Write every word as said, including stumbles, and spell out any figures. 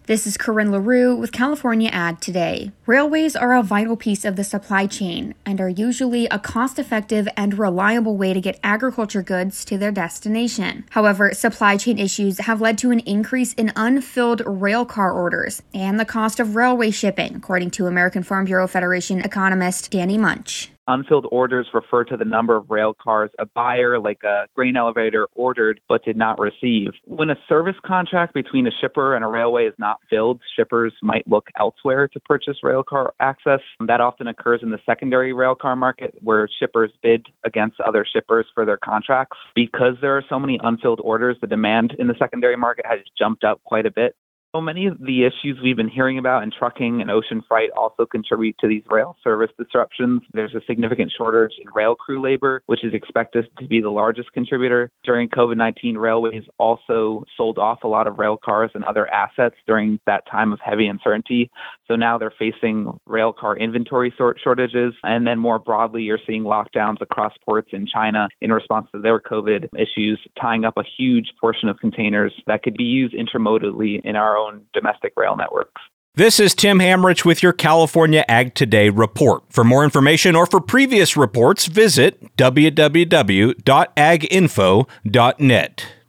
This is Corinne LaRue with California Ag Today. Railways are a vital piece of the supply chain and are usually a cost-effective and reliable way to get agriculture goods to their destination. However, supply chain issues have led to an increase in unfilled rail car orders and the cost of railway shipping, according to American Farm Bureau Federation economist Danny Munch. Unfilled orders refer to the number of rail cars a buyer, like a grain elevator, ordered but did not receive. When a service contract between a shipper and a railway is not filled, shippers might look elsewhere to purchase rail car access. That often occurs in the secondary rail car market, where shippers bid against other shippers for their contracts. Because there are so many unfilled orders, the demand in the secondary market has jumped up quite a bit. So many of the issues we've been hearing about in trucking and ocean freight also contribute to these rail service disruptions. There's a significant shortage in rail crew labor, which is expected to be the largest contributor. During covid nineteen, railways also sold off a lot of rail cars and other assets during that time of heavy uncertainty. So now they're facing rail car inventory sort shortages. And then more broadly, you're seeing lockdowns across ports in China in response to their COVID issues, tying up a huge portion of containers that could be used intermodally in our own domestic rail networks. This is Tim Hamrich with your California Ag Today report. For more information or for previous reports, visit w w w dot ag info dot net.